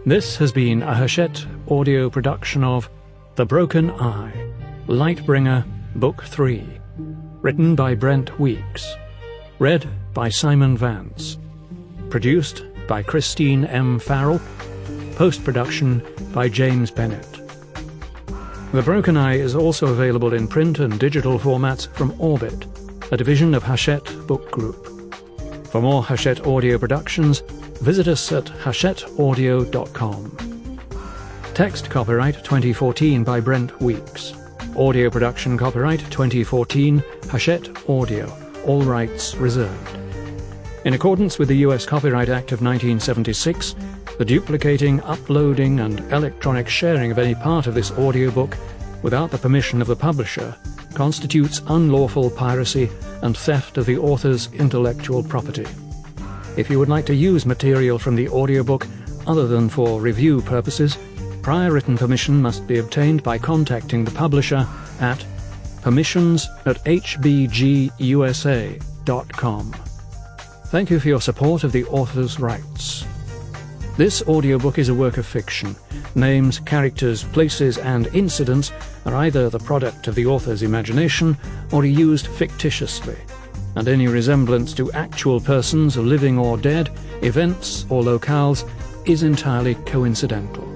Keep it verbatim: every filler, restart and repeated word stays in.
This has been a Hachette audio production of The Broken Eye, Lightbringer, Book three, written by Brent Weeks, read by Simon Vance, produced by Christine M. Farrell, post-production by James Bennett. The Broken Eye is also available in print and digital formats from Orbit, a division of Hachette Book Group. For more Hachette audio productions, visit us at hachette audio dot com. Text copyright twenty fourteen by Brent Weeks. Audio production copyright twenty fourteen, Hachette Audio, all rights reserved. In accordance with the U S Copyright Act of nineteen seventy-six, the duplicating, uploading and electronic sharing of any part of this audiobook without the permission of the publisher constitutes unlawful piracy and theft of the author's intellectual property. If you would like to use material from the audiobook other than for review purposes, prior written permission must be obtained by contacting the publisher at permissions at h b g u s a dot com. Thank you for your support of the author's rights. This audiobook is a work of fiction. Names, characters, places and incidents are either the product of the author's imagination or are used fictitiously, and any resemblance to actual persons, living or dead, events or locales is entirely coincidental.